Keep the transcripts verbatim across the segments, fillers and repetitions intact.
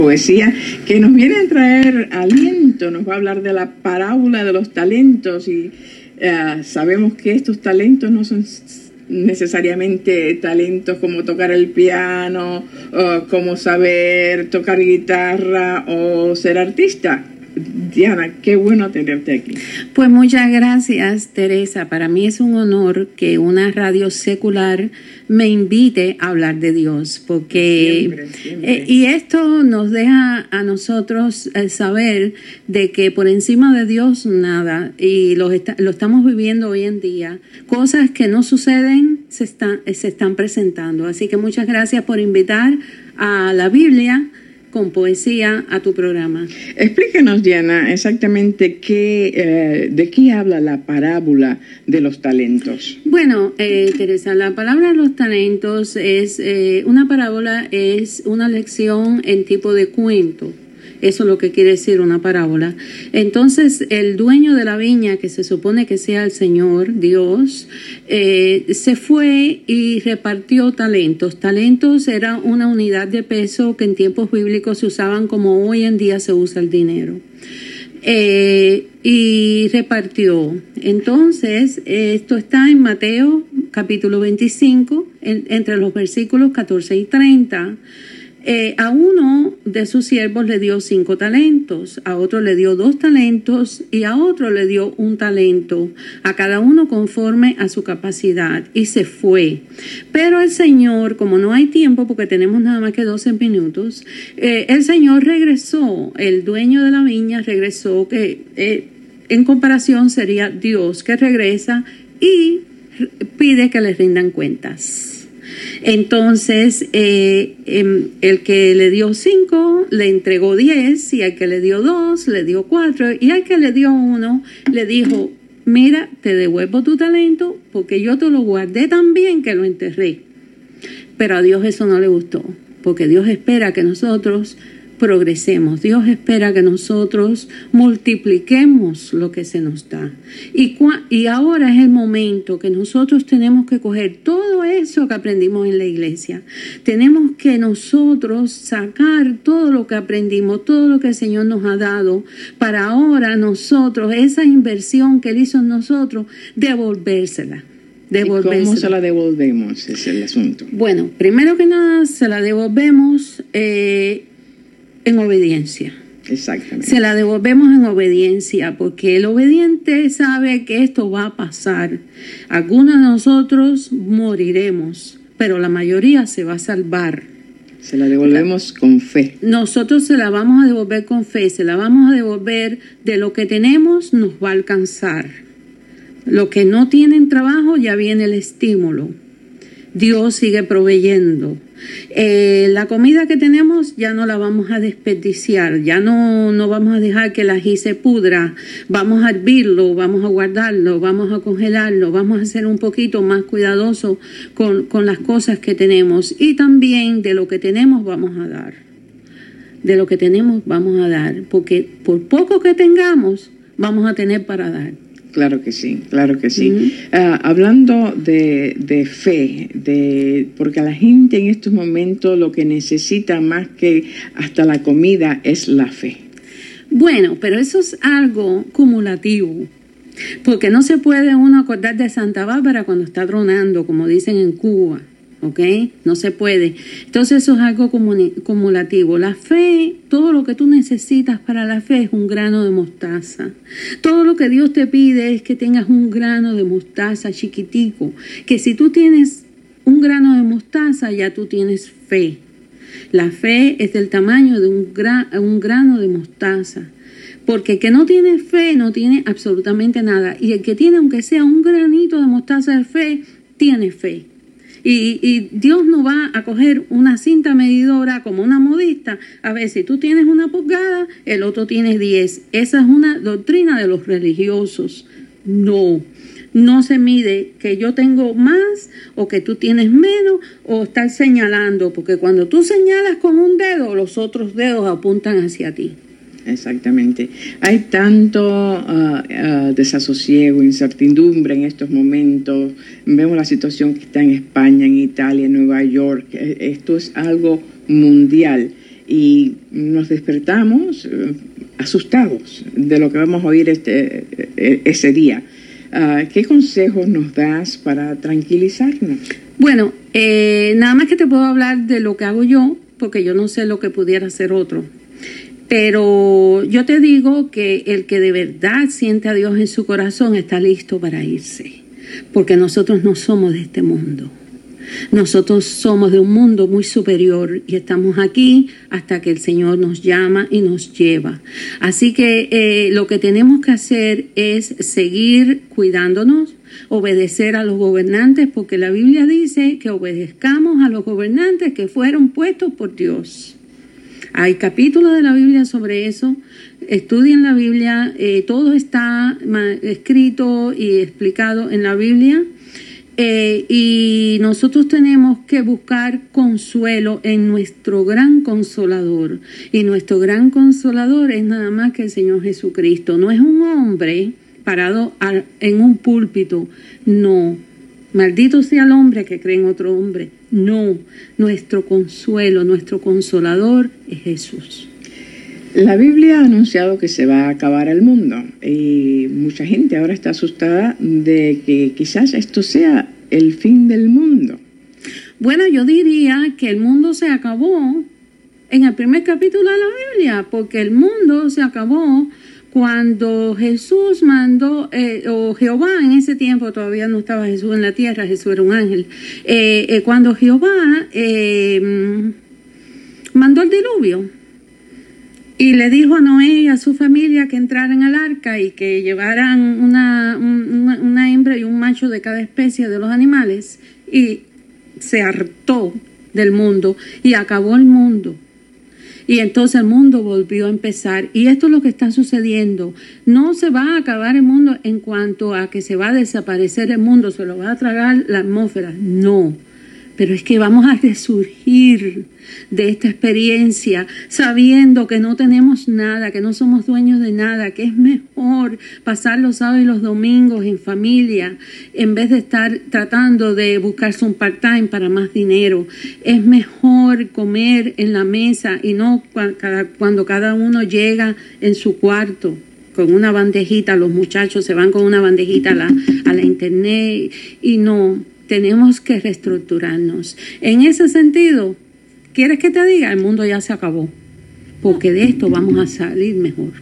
Poesía que nos viene a traer aliento, nos va a hablar de la parábola de los talentos y uh, sabemos que estos talentos no son necesariamente talentos como tocar el piano, o como saber tocar guitarra o ser artista. Diana, qué bueno tenerte aquí. Pues muchas gracias, Teresa. Para mí es un honor que una radio secular me invite a hablar de Dios, porque siempre, siempre. Eh, y esto nos deja a nosotros eh, saber de que por encima de Dios nada, y lo, está, lo estamos viviendo hoy en día. Cosas que no suceden se están, se están presentando. Así que muchas gracias por invitar a la Biblia con poesía a tu programa. Explícanos, Diana, exactamente qué, eh, de qué habla la parábola de los talentos. Bueno, eh, Teresa, la palabra de los talentos es eh, una parábola, es una lección en tipo de cuento. Eso es lo que quiere decir una parábola. Entonces, el dueño de la viña, que se supone que sea el Señor, Dios, eh, se fue y repartió talentos. Talentos era una unidad de peso que en tiempos bíblicos se usaban como hoy en día se usa el dinero. Eh, y repartió. Entonces, esto está en Mateo capítulo veinticinco, en, entre los versículos catorce y treinta. Eh, a uno de sus siervos le dio cinco talentos, a otro le dio dos talentos y a otro le dio un talento, a cada uno conforme a su capacidad, y se fue. Pero el Señor, como no hay tiempo porque tenemos nada más que doce minutos, eh, el Señor regresó, el dueño de la viña regresó, que eh, en comparación sería Dios que regresa y pide que les rindan cuentas. Entonces, eh, eh, el que le dio cinco, le entregó diez, y al que le dio dos, le dio cuatro, y al que le dio uno, le dijo, mira, te devuelvo tu talento porque yo te lo guardé tan bien que lo enterré. Pero a Dios eso no le gustó, porque Dios espera que nosotros progresemos. Dios espera que nosotros multipliquemos lo que se nos da. Y, y ahora es el momento que nosotros tenemos que coger todo eso que aprendimos en la iglesia. Tenemos que nosotros sacar todo lo que aprendimos, todo lo que el Señor nos ha dado, para ahora nosotros, esa inversión que Él hizo en nosotros, devolvérsela. ¿Y cómo se la devolvemos? Ese es el asunto. Bueno, primero que nada, se la devolvemos eh, en obediencia. Exactamente. Se la devolvemos en obediencia, porque el obediente sabe que esto va a pasar. Algunos de nosotros moriremos, pero la mayoría se va a salvar. Se la devolvemos con fe. Nosotros se la vamos a devolver con fe, se la vamos a devolver de lo que tenemos, nos va a alcanzar. Lo que no tienen trabajo, ya viene el estímulo. Dios sigue proveyendo. Eh, la comida que tenemos ya no la vamos a desperdiciar, ya no, no vamos a dejar que el ají se pudra, vamos a hervirlo, vamos a guardarlo, vamos a congelarlo, vamos a ser un poquito más cuidadosos con, con las cosas que tenemos, y también de lo que tenemos vamos a dar, de lo que tenemos vamos a dar, porque por poco que tengamos vamos a tener para dar. Claro que sí, claro que sí. Uh-huh. Uh, hablando de, de fe, de porque a la gente en estos momentos lo que necesita más que hasta la comida es la fe. Bueno, pero eso es algo cumulativo, porque no se puede uno acordar de Santa Bárbara cuando está tronando, como dicen en Cuba. ¿Ok? No se puede. Entonces eso es algo cumulativo. La fe, todo lo que tú necesitas para la fe es un grano de mostaza. Todo lo que Dios te pide es que tengas un grano de mostaza chiquitico. Que si tú tienes un grano de mostaza, ya tú tienes fe. La fe es del tamaño de un, gra, un grano de mostaza. Porque el que no tiene fe no tiene absolutamente nada. Y el que tiene, aunque sea un granito de mostaza de fe, tiene fe. Y, y Dios no va a coger una cinta medidora como una modista. A ver, si tú tienes una pulgada, el otro tiene diez. Esa es una doctrina de los religiosos. No, no se mide que yo tengo más o que tú tienes menos o estar señalando. Porque cuando tú señalas con un dedo, los otros dedos apuntan hacia ti. Exactamente. Hay tanto uh, uh, desasosiego, incertidumbre en estos momentos. Vemos la situación que está en España, en Italia, en Nueva York. Esto es algo mundial. y nos despertamos eh, asustados de lo que vamos a oír este, eh, ese día. Uh, ¿Qué consejos nos das para tranquilizarnos? Bueno, eh, nada más que te puedo hablar de lo que hago yo, porque yo no sé lo que pudiera hacer otro. Pero yo te digo que el que de verdad siente a Dios en su corazón está listo para irse, porque nosotros no somos de este mundo. Nosotros somos de un mundo muy superior y estamos aquí hasta que el Señor nos llama y nos lleva. Así que eh, lo que tenemos que hacer es seguir cuidándonos, obedecer a los gobernantes, porque la Biblia dice que obedezcamos a los gobernantes que fueron puestos por Dios. Hay capítulos de la Biblia sobre eso. Estudien la Biblia, eh, todo está escrito y explicado en la Biblia. Eh, y nosotros tenemos que buscar consuelo en nuestro gran consolador. Y nuestro gran consolador es nada más que el Señor Jesucristo. No es un hombre parado a, en un púlpito. No. Maldito sea el hombre que cree en otro hombre. No. Nuestro consuelo, nuestro consolador es Jesús. La Biblia ha anunciado que se va a acabar el mundo y mucha gente ahora está asustada de que quizás esto sea el fin del mundo. Bueno, yo diría que el mundo se acabó en el primer capítulo de la Biblia, porque el mundo se acabó cuando Jesús mandó, eh, o Jehová en ese tiempo, todavía no estaba Jesús en la tierra, Jesús era un ángel, eh, eh, cuando Jehová eh, mandó el diluvio. Y le dijo a Noé y a su familia que entraran al arca y que llevaran una, una, una hembra y un macho de cada especie de los animales. Y se hartó del mundo y acabó el mundo. Y entonces el mundo volvió a empezar. Y esto es lo que está sucediendo. No se va a acabar el mundo en cuanto a que se va a desaparecer el mundo, se lo va a tragar la atmósfera. No. Pero es que vamos a resurgir de esta experiencia sabiendo que no tenemos nada, que no somos dueños de nada, que es mejor pasar los sábados y los domingos en familia en vez de estar tratando de buscarse un part-time para más dinero. Es mejor comer en la mesa y no cuando cada uno llega en su cuarto con una bandejita. Los muchachos se van con una bandejita a la, a la internet y no. Tenemos que reestructurarnos. En ese sentido, ¿quieres que te diga? El mundo ya se acabó, porque de esto vamos a salir mejor.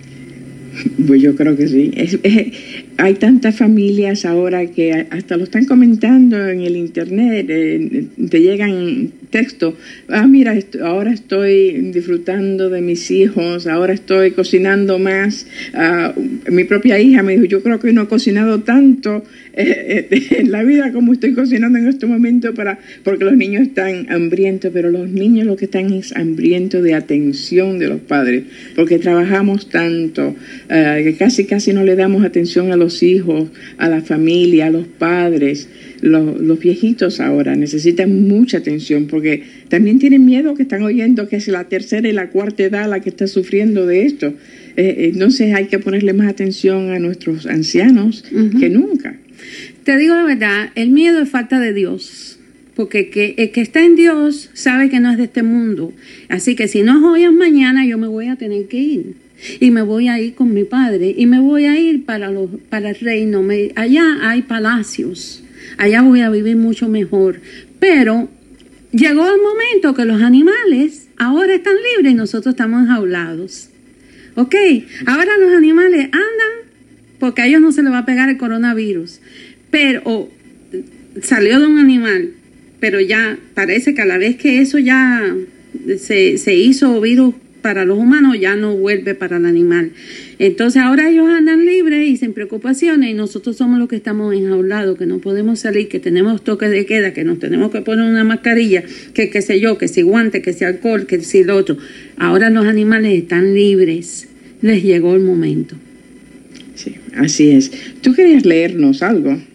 Pues yo creo que sí. Es, es, hay tantas familias ahora que hasta lo están comentando en el internet, eh, te llegan textos, ah, mira, esto, ahora estoy disfrutando de mis hijos, ahora estoy cocinando más. Uh, mi propia hija me dijo, yo creo que no he cocinado tanto eh, eh, en la vida como estoy cocinando en este momento, para, porque los niños están hambrientos, pero los niños lo que están es hambrientos de atención de los padres, porque trabajamos tanto, uh, que casi casi no le damos atención a los hijos, a la familia, a los padres. Los, los viejitos ahora necesitan mucha atención porque también tienen miedo, que están oyendo que es la tercera y la cuarta edad la que está sufriendo de esto. Eh, entonces hay que ponerle más atención a nuestros ancianos uh-huh. que nunca. Te digo la verdad, el miedo es falta de Dios, porque que, el que está en Dios sabe que no es de este mundo. Así que si no es hoy, es mañana, yo me voy a tener que ir. Y me voy a ir con mi padre y me voy a ir para, los, para el reino. Me, allá hay palacios. Allá voy a vivir mucho mejor. Pero llegó el momento que los animales ahora están libres y nosotros estamos enjaulados. ¿Ok? Ahora los animales andan porque a ellos no se les va a pegar el coronavirus. Pero oh, salió de un animal, pero ya parece que a la vez que eso ya se, se hizo virus para los humanos, ya no vuelve para el animal. Entonces ahora ellos andan libres y sin preocupaciones y nosotros somos los que estamos enjaulados, que no podemos salir, que tenemos toques de queda, que nos tenemos que poner una mascarilla, que qué sé yo, que si guante, que si alcohol, que si lo otro. Ahora los animales están libres, les llegó el momento. Sí, así es. ¿Tú querías leernos algo?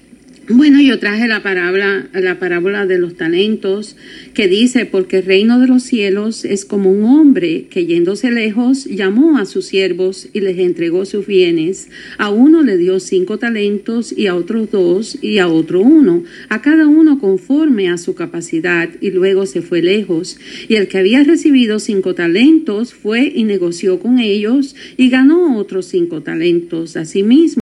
Bueno, yo traje la parábola, la parábola de los talentos, que dice, porque el reino de los cielos es como un hombre que yéndose lejos llamó a sus siervos y les entregó sus bienes. A uno le dio cinco talentos y a otros dos y a otro uno, a cada uno conforme a su capacidad, y luego se fue lejos. Y el que había recibido cinco talentos fue y negoció con ellos y ganó otros cinco talentos. Asimismo,